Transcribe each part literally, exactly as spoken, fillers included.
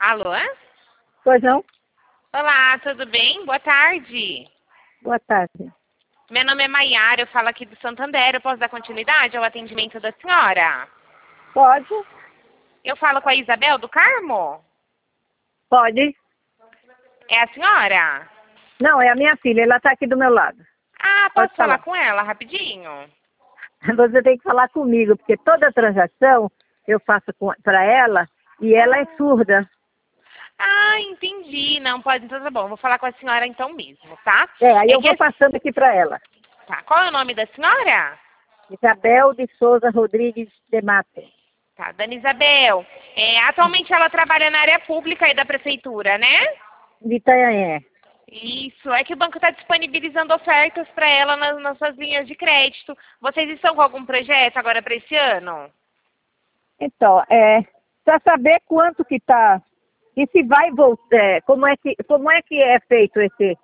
Alô? Pois não? Olá, tudo bem? Boa tarde. Boa tarde. Meu nome é Maiara, eu falo aqui do Santander. Eu posso dar continuidade ao atendimento da senhora? Pode? Eu falo com a Isabel do Carmo? Pode. É a senhora? Não, é a minha filha, ela está aqui do meu lado. Ah, Pode posso falar falar. com ela rapidinho? Você tem que falar comigo, porque toda transação eu faço para ela e ela é surda. Ah, entendi. Não, pode, então tá bom. Vou falar com a senhora então mesmo, tá? É, aí É eu que vou passando aqui para ela. Tá, qual é o nome da senhora? Isabel de Souza Rodrigues de Mato. Tá, Dona Isabel. É, atualmente ela trabalha na área pública aí da prefeitura, né? De Itanhaém. Isso, é que o banco está disponibilizando ofertas para ela nas nossas linhas de crédito. Vocês estão com algum projeto agora para esse ano? Então, é, para saber quanto que está e se vai voltar, como é que, como é que é feito esse...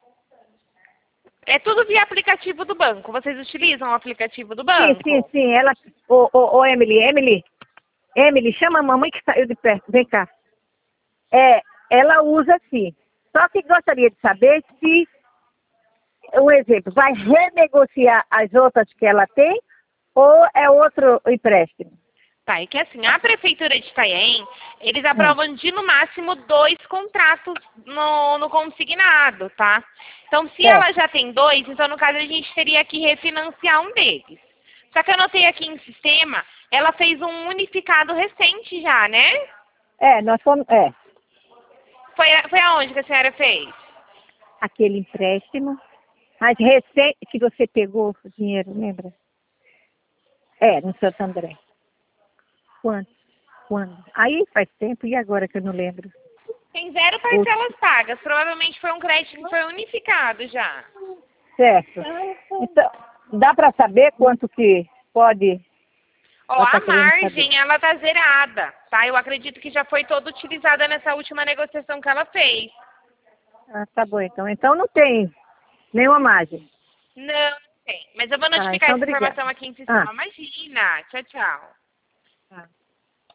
É tudo via aplicativo do banco. Vocês utilizam o aplicativo do Sim, sim, banco? sim, ela... Ô, ô, ô, Emily, Emily, Emily, chama a mamãe que saiu de perto, vem cá. É, ela usa sim. Só que gostaria de saber se, um exemplo, vai renegociar as outras que ela tem ou é outro empréstimo? Tá, é que assim, a Prefeitura de Itanhaém, eles Hum. aprovam de no máximo dois contratos no, no consignado, tá? Então, se Certo. ela já tem dois, então no caso a gente teria que refinanciar um deles. Só que eu notei aqui em sistema, ela fez um unificado recente já, né? É, nós fomos, é, Foi, foi aonde que a senhora fez? aquele empréstimo, mas recente que você pegou o dinheiro, lembra? É, no Santo André. Quando? Quando? Aí faz tempo, e agora que eu não lembro? Tem zero O- parcelas pagas. Provavelmente foi um crédito que foi unificado já. Certo. Então, dá para saber quanto que pode... Ó, Ela a está querendo saber. margem, ela tá zerada, tá? Eu acredito que já foi toda utilizada nessa última negociação que ela fez. Ah, tá bom, então. Então não tem nenhuma margem. Não, não tem. Mas eu vou Ah, notificar então essa obrigada. informação aqui em Ah, sistema. Imagina. Tchau, tchau. ah.